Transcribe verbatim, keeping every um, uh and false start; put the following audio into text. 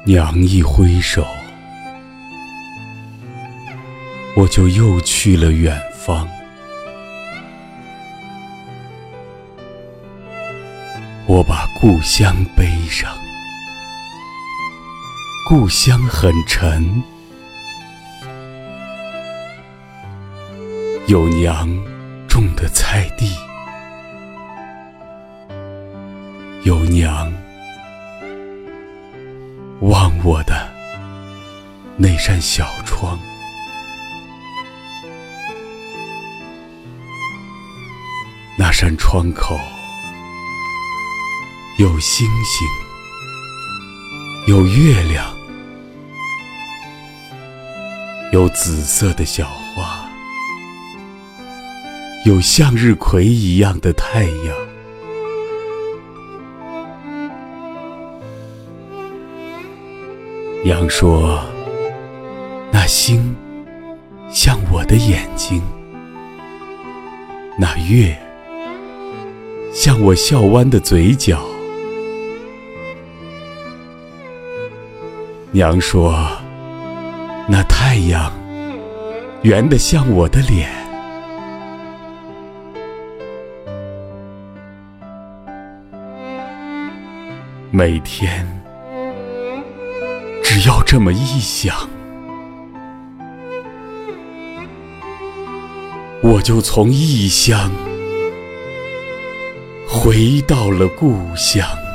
娘一挥手，我就又去了远方。我把故乡背上，故乡很沉，有娘种的菜地，有娘望我的那扇小窗。那扇窗口有星星，有月亮，有紫色的小花，有向日葵一样的太阳。娘说，那星像我的眼睛，那月像我笑弯的嘴角。娘说，那太阳圆得像我的脸。每天只要这么一想，我就从异乡回到了故乡。